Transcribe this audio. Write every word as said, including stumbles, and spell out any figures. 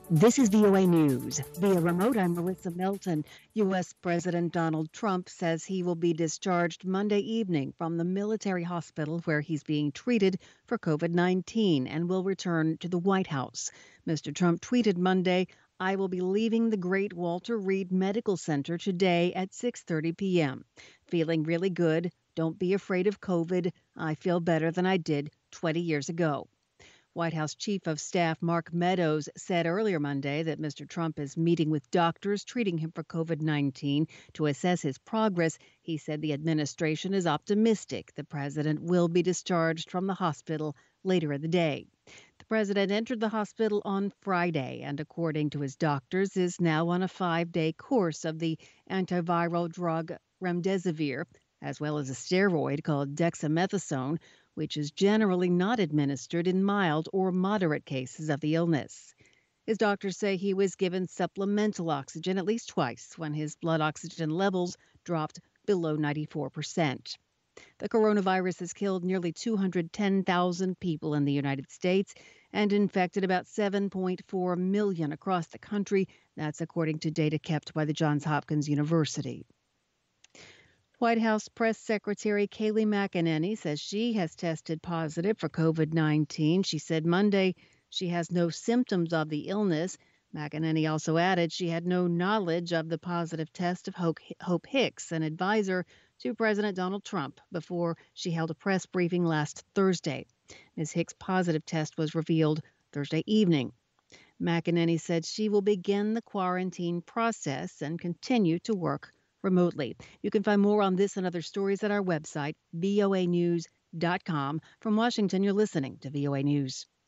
This is V O A News. Via remote, I'm Melissa Melton. U S. President Donald Trump says he will be discharged Monday evening from the military hospital where he's being treated for COVID nineteen and will return to the White House. Mister Trump tweeted Monday, "I will be leaving the Great Walter Reed Medical Center today at six thirty p.m. Feeling really good. Don't be afraid of COVID. I feel better than I did twenty years ago." White House Chief of Staff Mark Meadows said earlier Monday that Mister Trump is meeting with doctors treating him for COVID nineteen to assess his progress. He said the administration is optimistic the president will be discharged from the hospital later in the day. The president entered the hospital on Friday and, according to his doctors, is now on a five-day course of the antiviral drug remdesivir, as well as a steroid called dexamethasone, which is generally not administered in mild or moderate cases of the illness. His doctors say he was given supplemental oxygen at least twice when his blood oxygen levels dropped below ninety-four percent. The coronavirus has killed nearly two hundred ten thousand people in the United States and infected about seven point four million across the country. That's according to data kept by the Johns Hopkins University. White House Press Secretary Kayleigh McEnany says she has tested positive for COVID nineteen. She said Monday she has no symptoms of the illness. McEnany also added she had no knowledge of the positive test of Hope Hicks, an advisor to President Donald Trump, before she held a press briefing last Thursday. Miz Hicks' positive test was revealed Thursday evening. McEnany said she will begin the quarantine process and continue to work remotely. You can find more on this and other stories at our website, V O A news dot com. From Washington, you're listening to V O A News.